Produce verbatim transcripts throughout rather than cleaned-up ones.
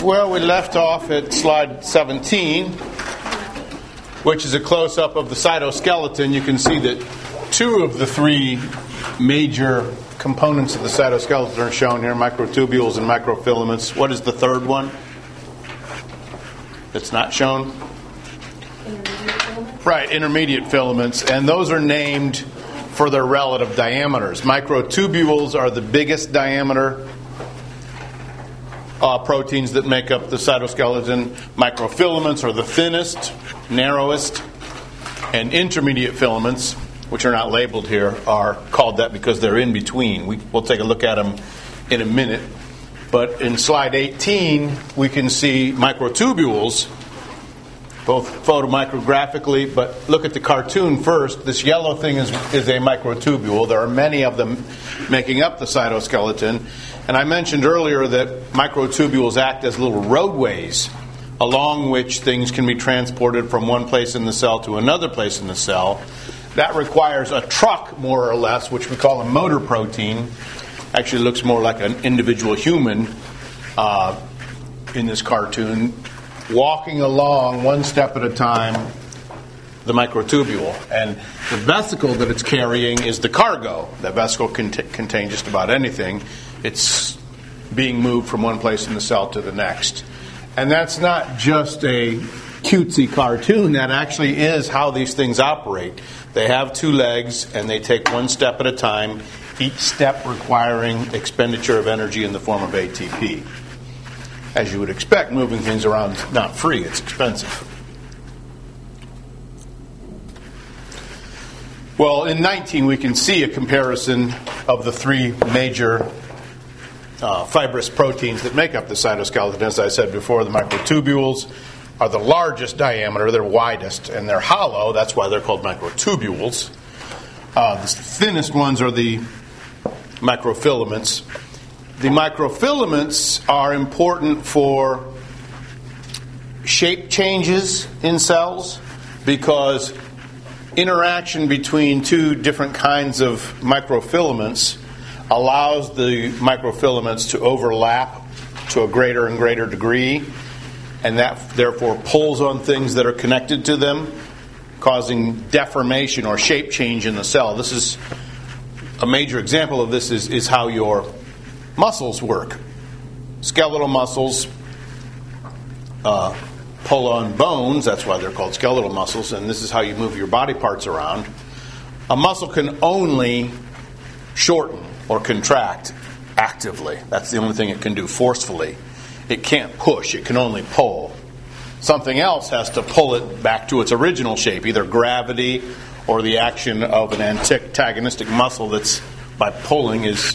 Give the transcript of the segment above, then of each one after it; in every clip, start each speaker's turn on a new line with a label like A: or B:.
A: Well, we left off at slide seventeen, which is a close-up of the cytoskeleton. You can see that two of the three major components of the cytoskeleton are shown here, microtubules and microfilaments. What is the third one that's not shown?
B: Intermediate filaments?
A: Right, intermediate filaments, and those are named for their relative diameters. Microtubules are the biggest diameter uh, proteins that make up the cytoskeleton. Microfilaments are the thinnest, narrowest, and intermediate filaments, which are not labeled here, are called that because they're in between. We, we'll take a look at them in a minute. But in slide eighteen, we can see microtubules, both photomicrographically, but look at the cartoon first. This yellow thing is, is a microtubule. There are many of them making up the cytoskeleton. And I mentioned earlier that microtubules act as little roadways along which things can be transported from one place in the cell to another place in the cell. That requires a truck, more or less, which we call a motor protein. Actually looks more like an individual human uh, in this cartoon, walking along one step at a time, the microtubule. And the vesicle that it's carrying is the cargo. That vesicle can t- contain just about anything. It's being moved from one place in the cell to the next. And that's not just a cutesy cartoon. That actually is how these things operate. They have two legs, and they take one step at a time, each step requiring expenditure of energy in the form of A T P. As you would expect, moving things around is not free, it's expensive. Well, in nineteen, we can see a comparison of the three major uh, fibrous proteins that make up the cytoskeleton. As I said before, the microtubules are the largest diameter, they're widest, and they're hollow. That's why they're called microtubules. Uh, the thinnest ones are the microfilaments. The microfilaments are important for shape changes in cells because interaction between two different kinds of microfilaments allows the microfilaments to overlap to a greater and greater degree, and that therefore pulls on things that are connected to them, causing deformation or shape change in the cell. This is a major example of this is, is how your muscles work. Skeletal muscles uh, pull on bones. That's why they're called skeletal muscles, and this is how you move your body parts around. A muscle can only shorten or contract actively. That's the only thing it can do forcefully. It can't push. It can only pull. Something else has to pull it back to its original shape, either gravity or the action of an antagonistic muscle that's, by pulling, is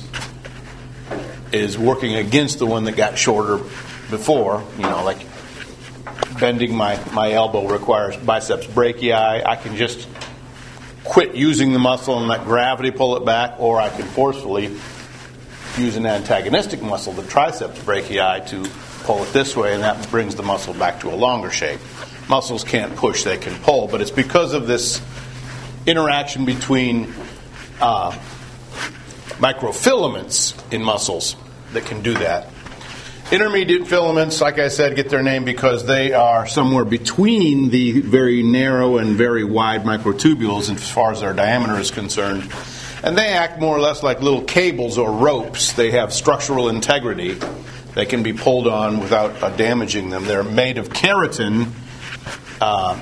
A: is working against the one that got shorter before. You know, like bending my, my elbow requires biceps brachii. I can just quit using the muscle and let gravity pull it back, or I can forcefully use an antagonistic muscle, the triceps brachii, to pull it this way, and that brings the muscle back to a longer shape. Muscles can't push, they can pull, but it's because of this interaction between uh, microfilaments in muscles that can do that. Intermediate filaments, like I said, get their name because they are somewhere between the very narrow and very wide microtubules as far as their diameter is concerned. And they act more or less like little cables or ropes. They have structural integrity. They can be pulled on without uh, damaging them. They're made of keratin uh,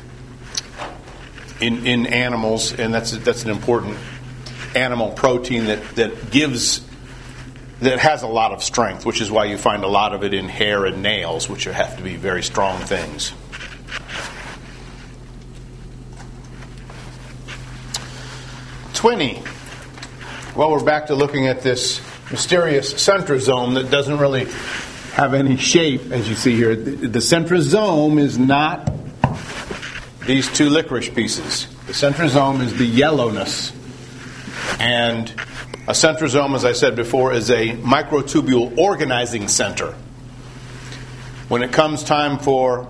A: in in animals, and that's that's an important animal protein that, that gives that has a lot of strength, which is why you find a lot of it in hair and nails, which have to be very strong things. twenty. Well, we're back to looking at this mysterious centrosome that doesn't really have any shape, as you see here. The, the centrosome is not these two licorice pieces. The centrosome is the yellowness. And a centrosome, as I said before, is a microtubule organizing center. When it comes time for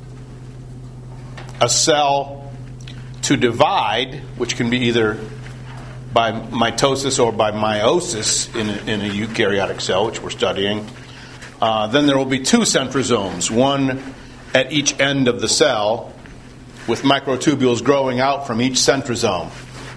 A: a cell to divide, which can be either by mitosis or by meiosis in a, in a eukaryotic cell, which we're studying, Uh, then there will be two centrosomes, one at each end of the cell, with microtubules growing out from each centrosome.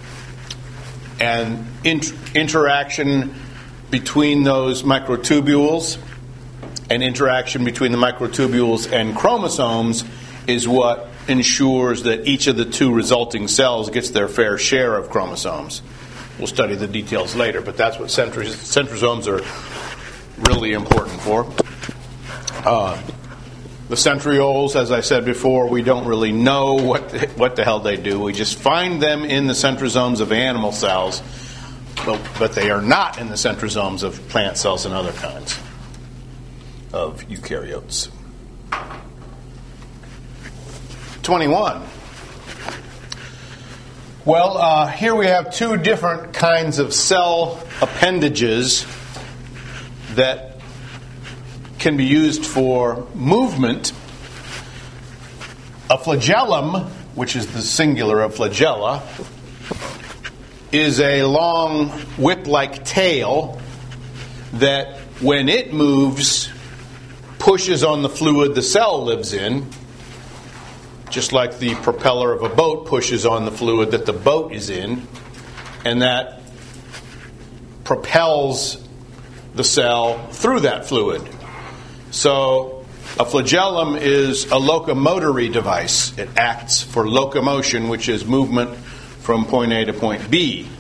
A: And int- interaction between those microtubules and interaction between the microtubules and chromosomes is what ensures that each of the two resulting cells gets their fair share of chromosomes. We'll study the details later, but that's what centros- centrosomes are really important for. Uh, the centrioles, as I said before, we don't really know what the, what the hell they do. We just find them in the centrosomes of animal cells, but, but they are not in the centrosomes of plant cells and other kinds of eukaryotes. twenty-one. Well, uh, here we have two different kinds of cell appendages that can be used for movement. A flagellum, which is the singular of flagella, is a long whip-like tail that, when it moves, pushes on the fluid the cell lives in, just like the propeller of a boat pushes on the fluid that the boat is in, and that propels the cell through that fluid. So a flagellum is a locomotory device. It acts for locomotion, which is movement from point A to point B.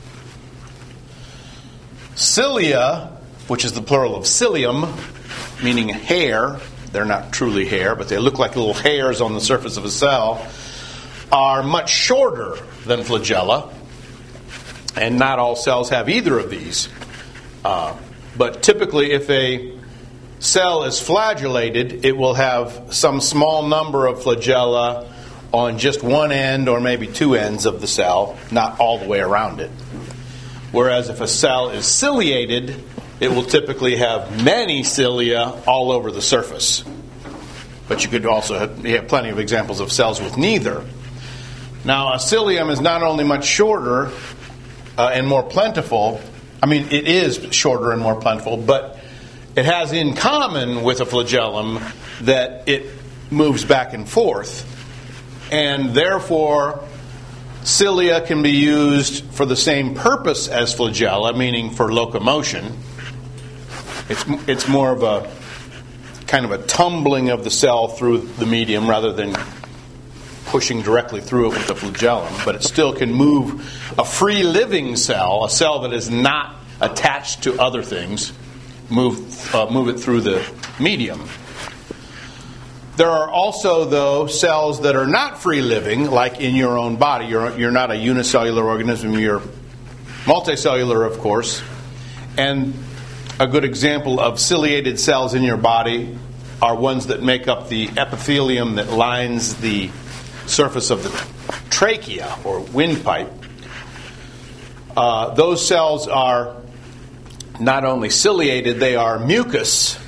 A: Cilia, which is the plural of cilium, meaning hair, they're not truly hair, but they look like little hairs on the surface of a cell, are much shorter than flagella, and not all cells have either of these. Uh, but typically, if a cell is flagellated, it will have some small number of flagella on just one end or maybe two ends of the cell, not all the way around it. Whereas if a cell is ciliated, it will typically have many cilia all over the surface. But you could also have, you have plenty of examples of cells with neither. Now, a cilium is not only much shorter uh, and more plentiful, I mean, it is shorter and more plentiful, but it has in common with a flagellum that it moves back and forth. And therefore, cilia can be used for the same purpose as flagella, meaning for locomotion. It's it's more of a kind of a tumbling of the cell through the medium rather than pushing directly through it with the flagellum. But it still can move a free living cell, a cell that is not attached to other things, move uh, move it through the medium. There are also, though, cells that are not free living, like in your own body. You're you're not a unicellular organism. You're multicellular, of course, and a good example of ciliated cells in your body are ones that make up the epithelium that lines the surface of the trachea or windpipe. Uh, those cells are not only ciliated, they are mucous.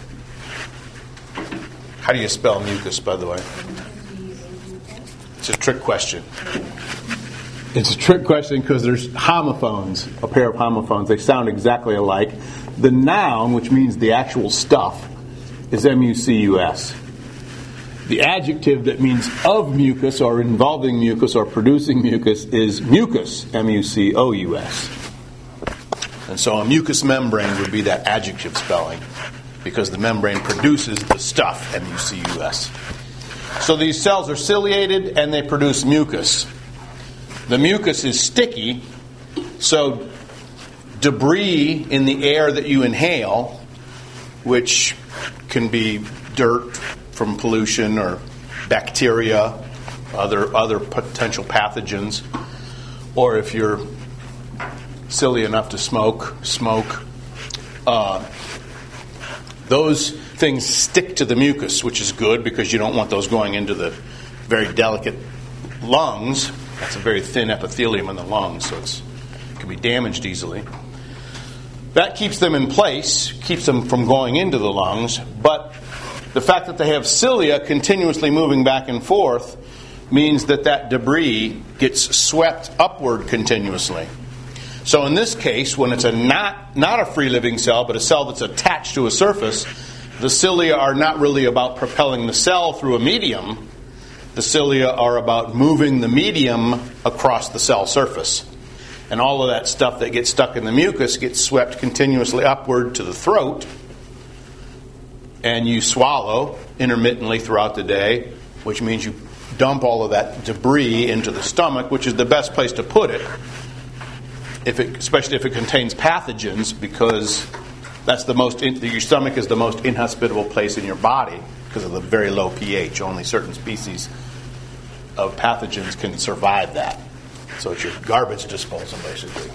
A: How do you spell mucus, by the way? It's a trick question. It's a trick question because there's homophones, a pair of homophones. They sound exactly alike. The noun, which means the actual stuff, is M U C U S. The adjective that means of mucus or involving mucus or producing mucus is mucus, M U C O U S. And so a mucous membrane would be that adjective spelling because the membrane produces the stuff, M U C U S. So these cells are ciliated and they produce mucus. The mucus is sticky, so debris in the air that you inhale, which can be dirt from pollution or bacteria, other other potential pathogens, or if you're silly enough to smoke, smoke, uh, those things stick to the mucus, which is good because you don't want those going into the very delicate lungs. That's a very thin epithelium in the lungs, so it's, it can be damaged easily. That keeps them in place, keeps them from going into the lungs, but the fact that they have cilia continuously moving back and forth means that that debris gets swept upward continuously. So in this case, when it's a not, not a free-living cell, but a cell that's attached to a surface, the cilia are not really about propelling the cell through a medium. The cilia are about moving the medium across the cell surface. And all of that stuff that gets stuck in the mucus gets swept continuously upward to the throat. And you swallow intermittently throughout the day, which means you dump all of that debris into the stomach, which is the best place to put it, if it, especially if it contains pathogens, because that's the most in, your stomach is the most inhospitable place in your body because of the very low pH. Only certain species of pathogens can survive that. So it's your garbage disposal, basically.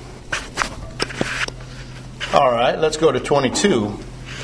A: All right, let's go to twenty-two.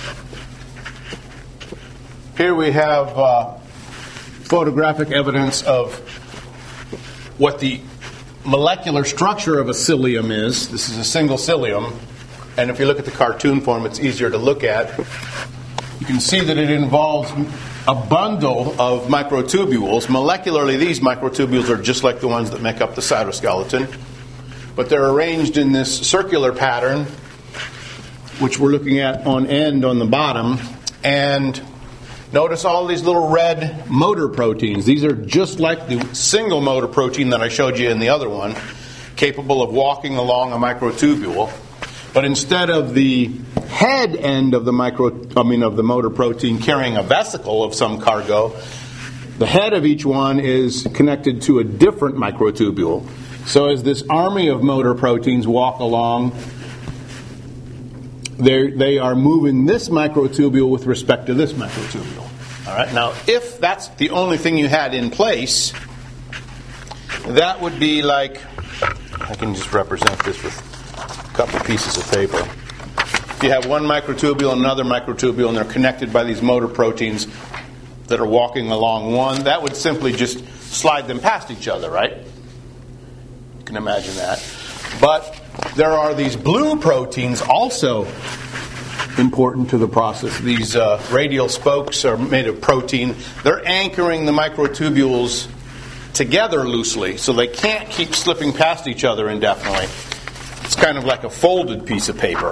A: Here we have uh, photographic evidence of what the molecular structure of a cilium is. This is a single cilium, and if you look at the cartoon form, it's easier to look at. You can see that it involves a bundle of microtubules. Molecularly, these microtubules are just like the ones that make up the cytoskeleton, but they're arranged in this circular pattern, which we're looking at on end on the bottom. And notice all these little red motor proteins. These are just like the single motor protein that I showed you in the other one, capable of walking along a microtubule. But instead of the head end of the micro, I mean of the motor protein carrying a vesicle of some cargo, the head of each one is connected to a different microtubule. So as this army of motor proteins walk along, They're, they are moving this microtubule with respect to this microtubule. All right. Now, if that's the only thing you had in place, that would be like, I can just represent this with a couple pieces of paper. If you have one microtubule and another microtubule, and they're connected by these motor proteins that are walking along one, that would simply just slide them past each other, right? You can imagine that. But there are these blue proteins also important to the process. These uh, radial spokes are made of protein. They're anchoring the microtubules together loosely, so they can't keep slipping past each other indefinitely. It's kind of like a folded piece of paper.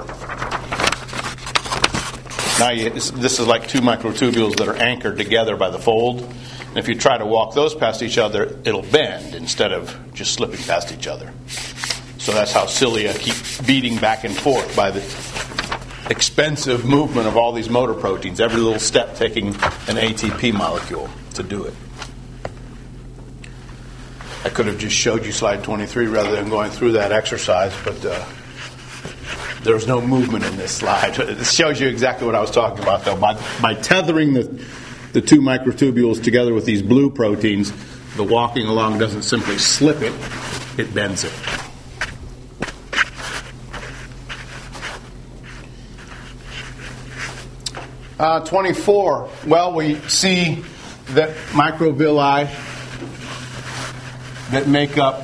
A: Now you, this, this is like two microtubules that are anchored together by the fold. And if you try to walk those past each other, it'll bend instead of just slipping past each other. So that's how cilia keep beating back and forth by the expensive movement of all these motor proteins, every little step taking an A T P molecule to do it. I could have just showed you slide twenty-three rather than going through that exercise, but uh, there's no movement in this slide. It shows you exactly what I was talking about, though. By, by tethering the, the two microtubules together with these blue proteins, the walking along doesn't simply slip it, it bends it. Uh, twenty-four. Well, we see that microvilli that make up,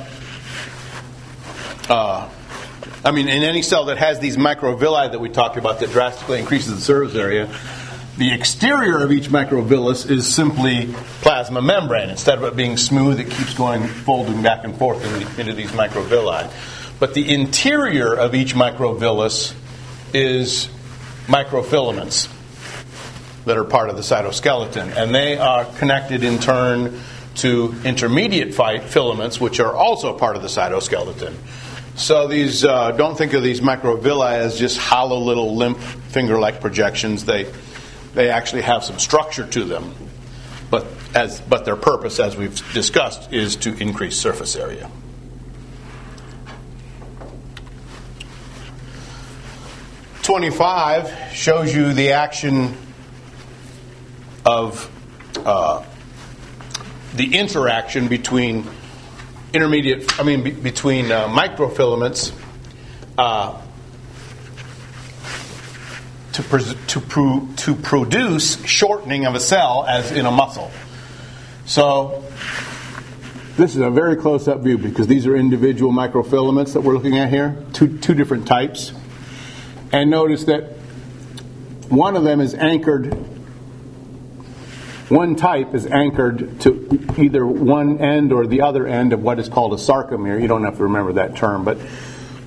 A: uh, I mean, in any cell that has these microvilli that we talked about that drastically increases the surface area, the exterior of each microvillus is simply plasma membrane. Instead of it being smooth, it keeps going, folding back and forth into, into these microvilli. But the interior of each microvillus is microfilaments that are part of the cytoskeleton, and they are connected in turn to intermediate filaments, which are also part of the cytoskeleton. So these uh, don't think of these microvilli as just hollow little limp finger-like projections. They they actually have some structure to them, but as but their purpose, as we've discussed, is to increase surface area. twenty-five shows you the action of uh, the interaction between intermediate, I mean, be, between uh, microfilaments uh, to pres- to pro- to produce shortening of a cell, as in a muscle. So this is a very close-up view because these are individual microfilaments that we're looking at here, two two different types, and notice that one of them is anchored. One type is anchored to either one end or the other end of what is called a sarcomere. You don't have to remember that term, but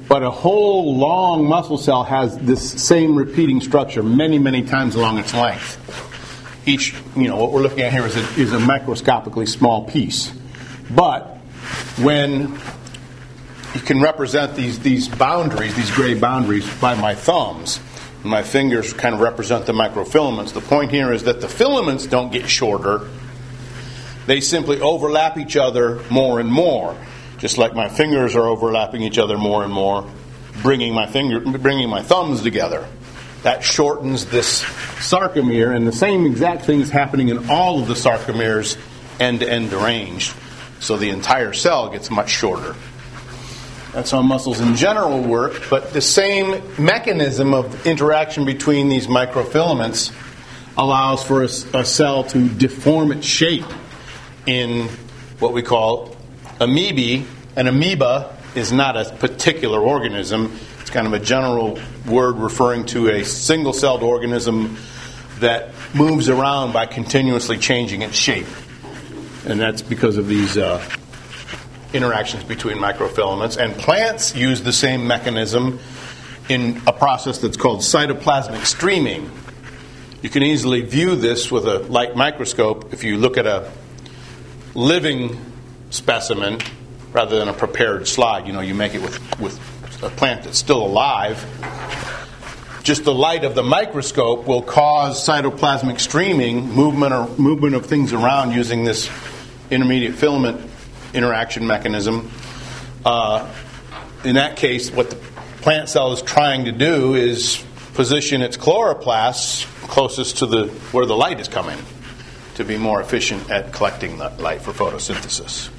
A: But a whole long muscle cell has this same repeating structure many, many times along its length. Each, you know, what we're looking at here is a, is a microscopically small piece. But when you can represent these, these boundaries, these gray boundaries, by my thumbs, and my fingers kind of represent the microfilaments. The point here is that the filaments don't get shorter. They simply overlap each other more and more. Just like my fingers are overlapping each other more and more, bringing my finger, bringing my thumbs together. That shortens this sarcomere, and the same exact thing is happening in all of the sarcomeres end-to-end arranged. So the entire cell gets much shorter. That's how muscles in general work, but the same mechanism of interaction between these microfilaments allows for a, a cell to deform its shape in what we call amoebae. An amoeba is not a particular organism. It's kind of a general word referring to a single-celled organism that moves around by continuously changing its shape. And that's because of these uh, interactions between microfilaments. And plants use the same mechanism in a process that's called cytoplasmic streaming. You can easily view this with a light microscope if you look at a living specimen rather than a prepared slide. You know, you make it with, with a plant that's still alive. Just the light of the microscope will cause cytoplasmic streaming, movement or movement of things around using this intermediate filament interaction mechanism. Uh, in that case, what the plant cell is trying to do is position its chloroplasts closest to the where the light is coming to be more efficient at collecting the light for photosynthesis.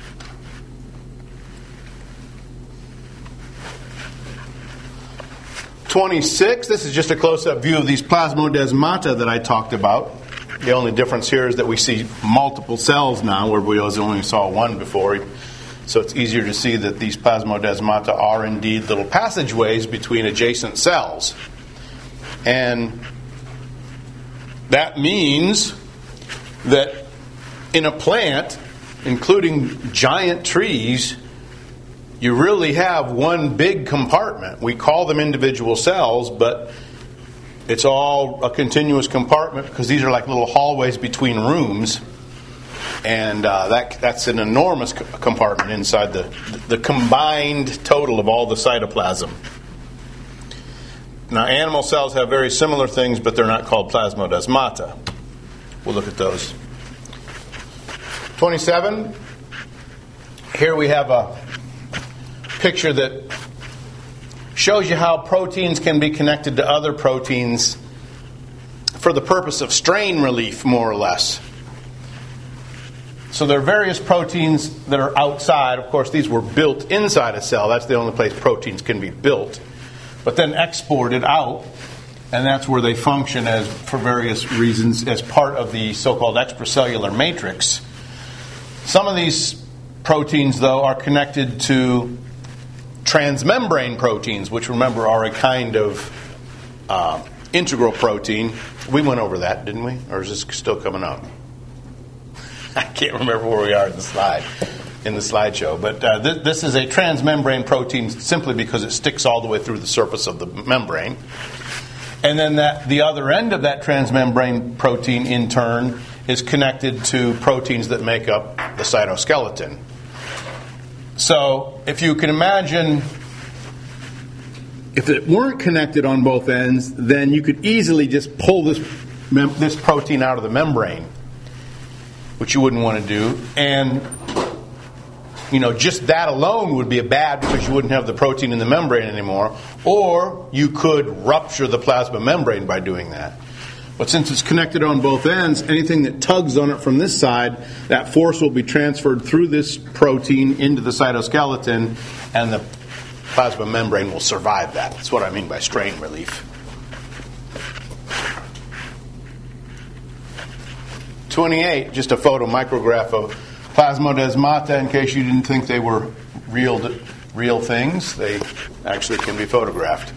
A: twenty-six, this is just a close-up view of these plasmodesmata that I talked about. The only difference here is that we see multiple cells now, where we only saw one before. So it's easier to see that these plasmodesmata are indeed little passageways between adjacent cells. And that means that in a plant, including giant trees, you really have one big compartment. We call them individual cells, but it's all a continuous compartment because these are like little hallways between rooms. And uh, that that's an enormous compartment inside the, the combined total of all the cytoplasm. Now, animal cells have very similar things, but they're not called plasmodesmata. We'll look at those. twenty-seven. Here we have a picture that shows you how proteins can be connected to other proteins for the purpose of strain relief, more or less. So there are various proteins that are outside. Of course, these were built inside a cell. That's the only place proteins can be built. But then exported out, and that's where they function as, for various reasons, as part of the so-called extracellular matrix. Some of these proteins, though, are connected to transmembrane proteins, which, remember, are a kind of uh, integral protein. We went over that, didn't we? Or is this still coming up? I can't remember where we are in the slide, in the slideshow. But uh, th- this is a transmembrane protein simply because it sticks all the way through the surface of the membrane. And then that the other end of that transmembrane protein, in turn, is connected to proteins that make up the cytoskeleton. So if you can imagine, if it weren't connected on both ends, then you could easily just pull this mem- this protein out of the membrane, which you wouldn't want to do. And, you know, just that alone would be a bad because you wouldn't have the protein in the membrane anymore. Or you could rupture the plasma membrane by doing that. But since it's connected on both ends, anything that tugs on it from this side, that force will be transferred through this protein into the cytoskeleton, and the plasma membrane will survive that. That's what I mean by strain relief. twenty-eight, just a photomicrograph of plasmodesmata in case you didn't think they were real, real things. They actually can be photographed.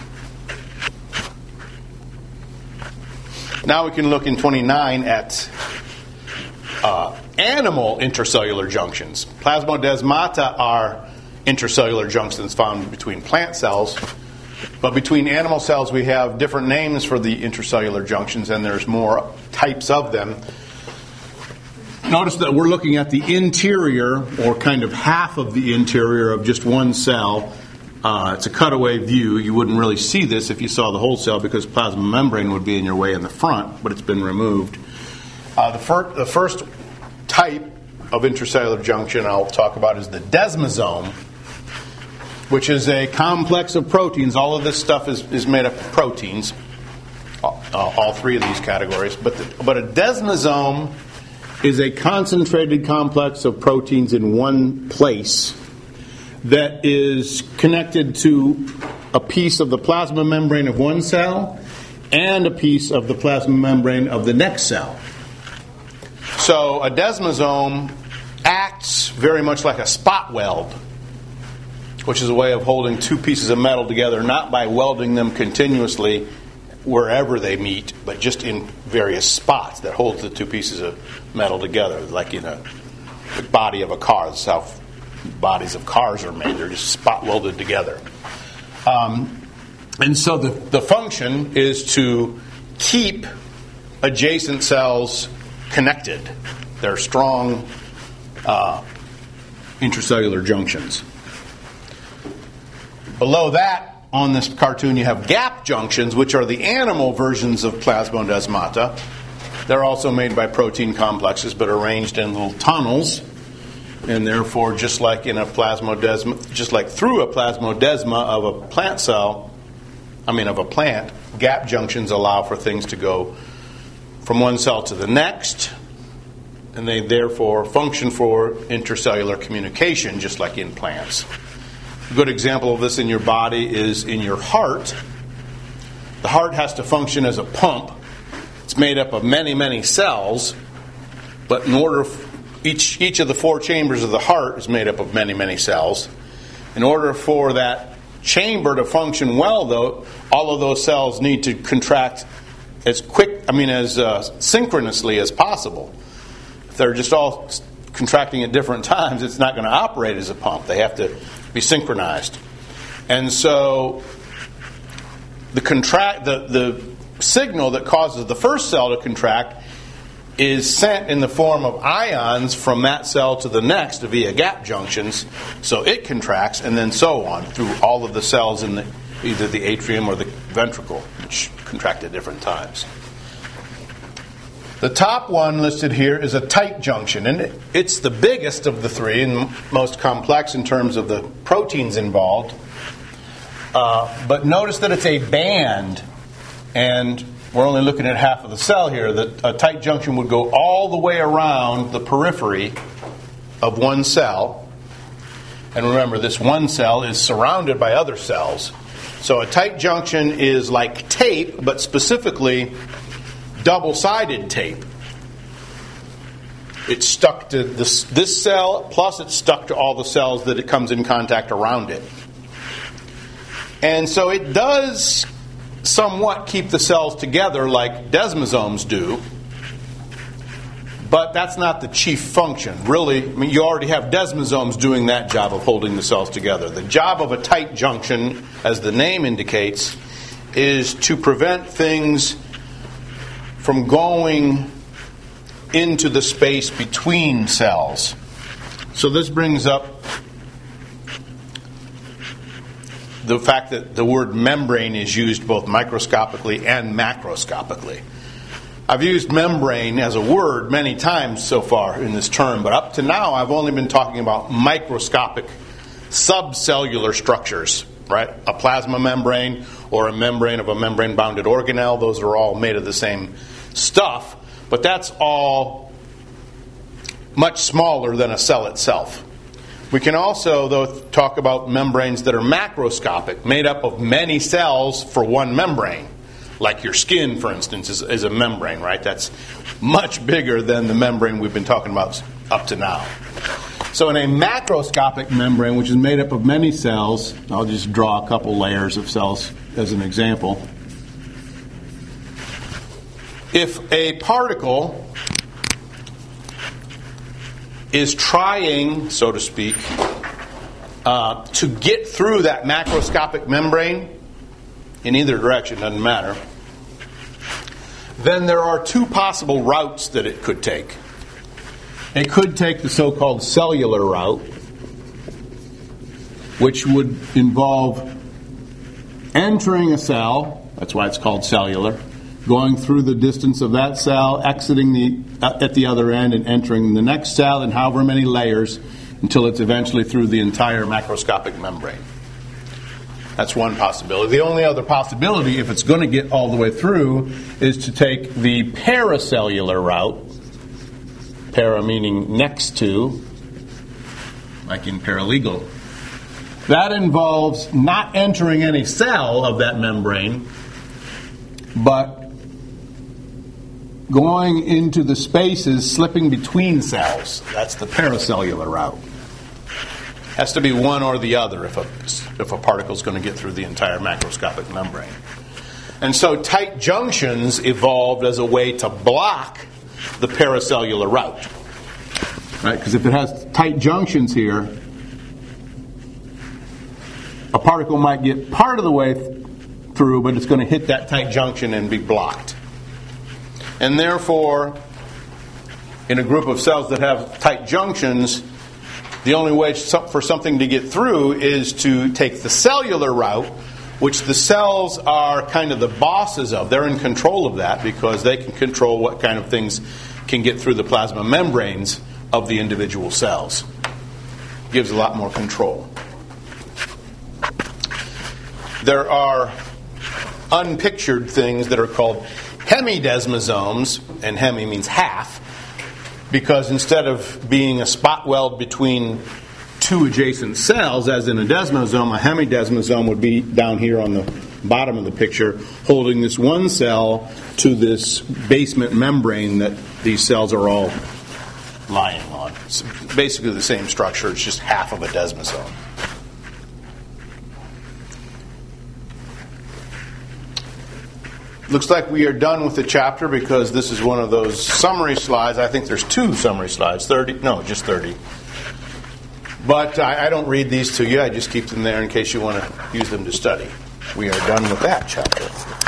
A: Now we can look in twenty-nine at uh, animal intercellular junctions. Plasmodesmata are intercellular junctions found between plant cells. But between animal cells, we have different names for the intercellular junctions, and there's more types of them. Notice that we're looking at the interior, or kind of half of the interior of just one cell. Uh, it's a cutaway view. You wouldn't really see this if you saw the whole cell because plasma membrane would be in your way in the front, but it's been removed. Uh, the, fir- the first type of intercellular junction I'll talk about is the desmosome, which is a complex of proteins. All of this stuff is, is made up of proteins, uh, all three of these categories. But, the, but a desmosome is a concentrated complex of proteins in one place that is connected to a piece of the plasma membrane of one cell and a piece of the plasma membrane of the next cell. So a desmosome acts very much like a spot weld, which is a way of holding two pieces of metal together, not by welding them continuously wherever they meet, but just in various spots that hold the two pieces of metal together, like in a the body of a car. That's how bodies of cars are made. They're just spot welded together. Um, and so the, the function is to keep adjacent cells connected. They're strong uh, intracellular junctions. Below that, on this cartoon, you have gap junctions, which are the animal versions of plasmodesmata. They're also made by protein complexes, but arranged in little tunnels. And therefore, just like in a plasmodesma, just like through a plasmodesma of a plant cell, I mean of a plant, gap junctions allow for things to go from one cell to the next, and they therefore function for intercellular communication, just like in plants. A good example of this in your body is in your heart. The heart has to function as a pump. It's made up of many, many cells, but in order each each of the four chambers of the heart is made up of many, many cells. In order for that chamber to function well, though, all of those cells need to contract as quick, I mean, as uh, synchronously as possible. If they're just all contracting at different times, it's not going to operate as a pump. They have to be synchronized. And so the contract the, the signal that causes the first cell to contract is sent in the form of ions from that cell to the next via gap junctions, so it contracts, and then so on through all of the cells in the, either the atrium or the ventricle, which contract at different times. The top one listed here is a tight junction, and it's the biggest of the three and most complex in terms of the proteins involved. Uh, but notice that it's a band, and we're only looking at half of the cell here. That a tight junction would go all the way around the periphery of one cell. And remember, this one cell is surrounded by other cells. So a tight junction is like tape, but specifically double-sided tape. It's stuck to this, this cell, plus it's stuck to all the cells that it comes in contact around it. And so it does somewhat keep the cells together like desmosomes do, but that's not the chief function. Really, I mean, you already have desmosomes doing that job of holding the cells together. The job of a tight junction, as the name indicates, is to prevent things from going into the space between cells. So this brings up the fact that the word membrane is used both microscopically and macroscopically. I've used membrane as a word many times so far in this term, but up to now I've only been talking about microscopic subcellular structures, right? A plasma membrane or a membrane of a membrane-bounded organelle, those are all made of the same stuff, but that's all much smaller than a cell itself. We can also, though, talk about membranes that are macroscopic, made up of many cells for one membrane. Like your skin, for instance, is, is a membrane, right? That's much bigger than the membrane we've been talking about up to now. So in a macroscopic membrane, which is made up of many cells, I'll just draw a couple layers of cells as an example. If a particle is trying, so to speak, uh, to get through that macroscopic membrane, in either direction, doesn't matter, then there are two possible routes that it could take. It could take the so-called cellular route, which would involve entering a cell, that's why it's called cellular, going through the distance of that cell, exiting the uh, at the other end, and entering the next cell in however many layers until it's eventually through the entire macroscopic membrane. That's one possibility. The only other possibility, if it's going to get all the way through, is to take the paracellular route, para meaning next to, like in paralegal. That involves not entering any cell of that membrane, but going into the spaces, slipping between cells. That's the paracellular route. Has to be one or the other if a, if a particle is going to get through the entire macroscopic membrane. And so tight junctions evolved as a way to block the paracellular route. Right? Because if it has tight junctions here, a particle might get part of the way th- through, but it's going to hit that tight junction and be blocked. And therefore, in a group of cells that have tight junctions, the only way for something to get through is to take the cellular route, which the cells are kind of the bosses of. They're in control of that because they can control what kind of things can get through the plasma membranes of the individual cells. Gives a lot more control. There are unpictured things that are called hemidesmosomes, and hemi means half, because instead of being a spot weld between two adjacent cells, as in a desmosome, a hemidesmosome would be down here on the bottom of the picture, holding this one cell to this basement membrane that these cells are all lying on. It's basically the same structure, it's just half of a desmosome. Looks like we are done with the chapter because this is one of those summary slides. I think there's two summary slides. thirty? No, just thirty. But I, I don't read these to you. I just keep them there in case you want to use them to study. We are done with that chapter.